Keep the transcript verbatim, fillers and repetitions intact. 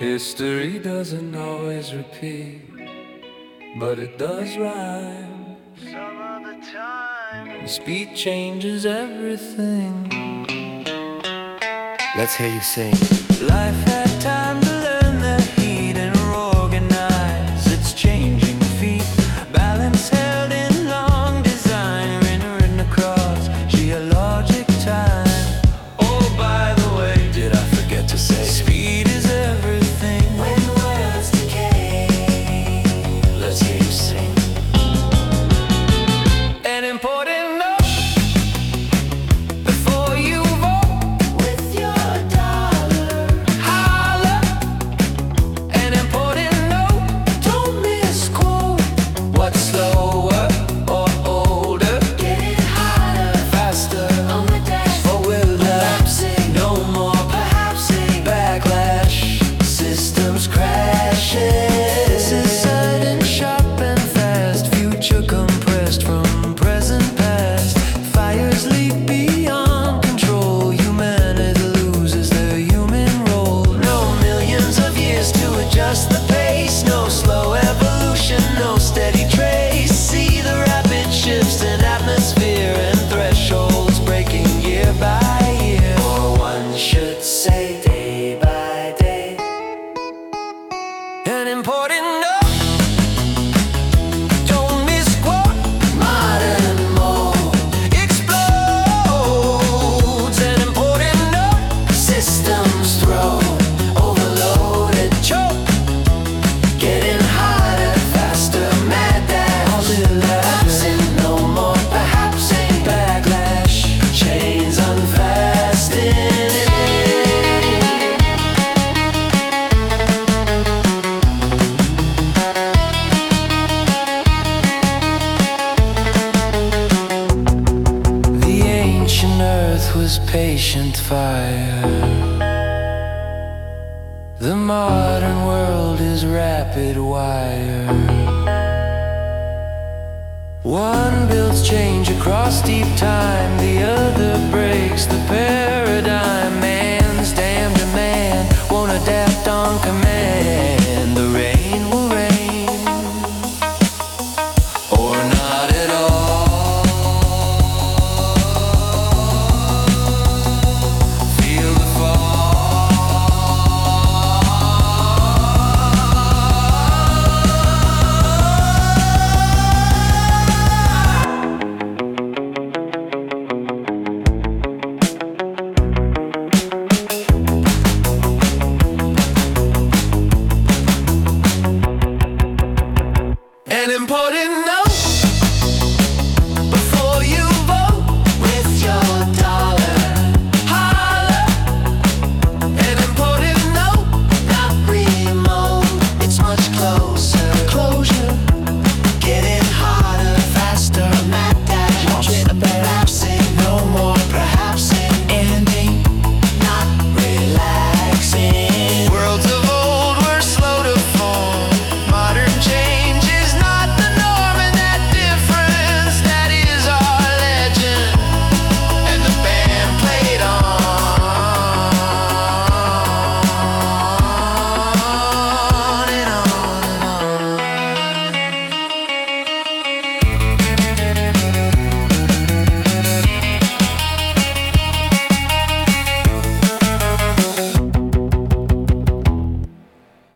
History doesn't always repeat, but it does rhyme. Some of the time, speed changes everything. Let's hear you sing. Life had time to learn the heat and organize its changing feet. Balance held in long design, written across geologic time. Oh, by the way, Did I forget to say? speed is everything. When words decay, let's hear you sing. An important note before you vote With your dollar, holler. An important note, don't misquote. what's slower or older, Getting hotter faster on the dash. or will that? Collapsing, No more perhaps a backlash, systems crashing. This is sudden, sharp and fast, future compressed from present past. Fires leap beyond control, humanity loses their human role. No millions of years to adjust the pace, no slow evolution, no steady trace. See the rapid shifts in atmosphere and thresholds breaking year by year. Or one should say day by day. An important note, don't misquote. Modern mode, Explodes. An important note, systems throw, overloaded, choke. getting hotter, faster, mad dash. All Collapsing, no more, perhaps a backlash, chains unfastening. the ancient earth was patient fire. The modern world is rapid wire. One builds change across deep time, the other breaks the paradigm. Man's damned demand won't adapt on command. The rain will rain, or not at all. Feel the an important